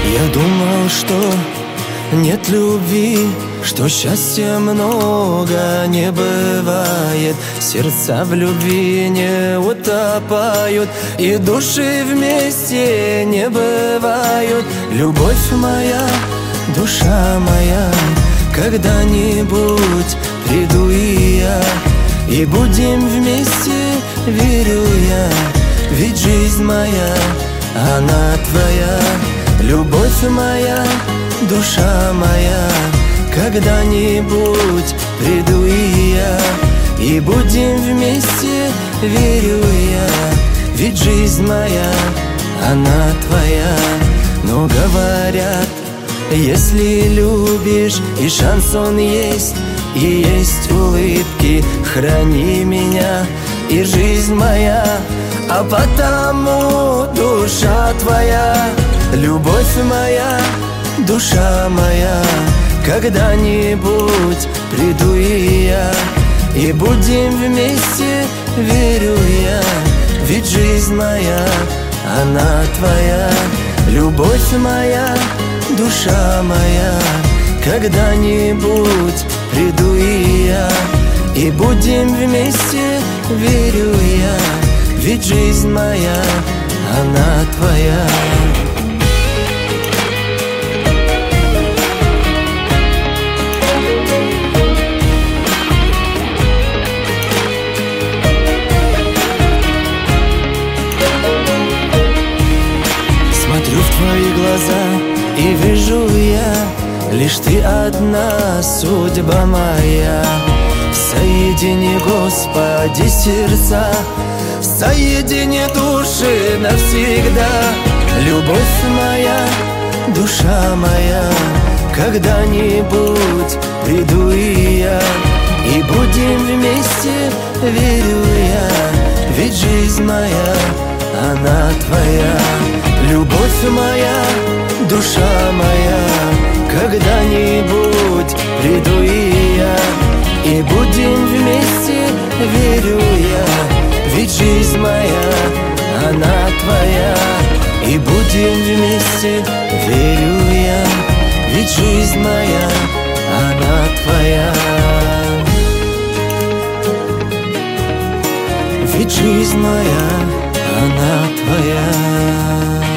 Я думал, что нет любви, что счастья много не бывает. Сердца в любви не утопают, и души вместе не бывают. Любовь моя, душа моя, когда-нибудь приду и я, и будем вместе, верю я. Ведь жизнь моя, она твоя. Любовь моя, душа моя, когда-нибудь приду и я, и будем вместе, верю я. Ведь жизнь моя, она твоя. Но говорят, если любишь, и шанс он есть, и есть улыбки, храни меня и жизнь моя. А потому душа твоя, любовь моя, душа моя, когда-нибудь приду и я, и будем вместе, верю я. Ведь жизнь моя, она твоя. Любовь моя, душа моя, когда-нибудь приду и я, и будем вместе, верю я. Ведь жизнь моя, она твоя. Смотрю в твои глаза и вижу я, лишь ты одна, судьба моя. Соедини, Господи, сердца, соедини души навсегда. Любовь моя, душа моя, когда-нибудь приду и я, и будем вместе, верю я. Ведь жизнь моя, она твоя. Любовь моя, душа моя, когда-нибудь приду и я, и будем вместе, верю я. Ведь жизнь моя, она твоя, и будем вместе, верю я. Ведь жизнь моя, она твоя. Ведь жизнь моя, она твоя.